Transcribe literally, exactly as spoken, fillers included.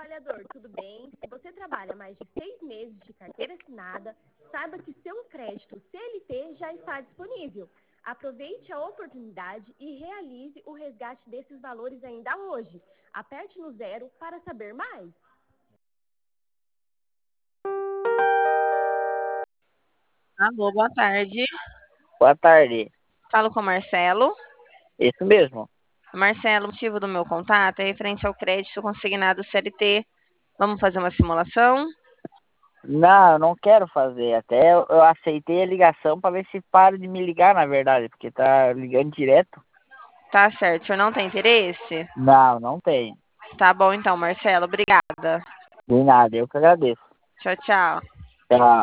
trabalhador, tudo bem? Se você trabalha mais de seis meses de carteira assinada, saiba que seu crédito C L T já está disponível. Aproveite a oportunidade e realize o resgate desses valores ainda hoje. Aperte no zero para saber mais. Alô, boa tarde. Boa tarde. Falo com o Marcelo. Isso mesmo. Marcelo, o motivo do meu contato é referente ao crédito consignado C L T. Vamos fazer uma simulação? Não, eu não quero fazer. Até eu, eu aceitei a ligação para ver se para de me ligar, na verdade, porque tá ligando direto. Tá certo, o senhor não tem interesse? Não, não tem. Tá bom então, Marcelo, obrigada. De nada, eu que agradeço. Tchau, tchau. Tchau.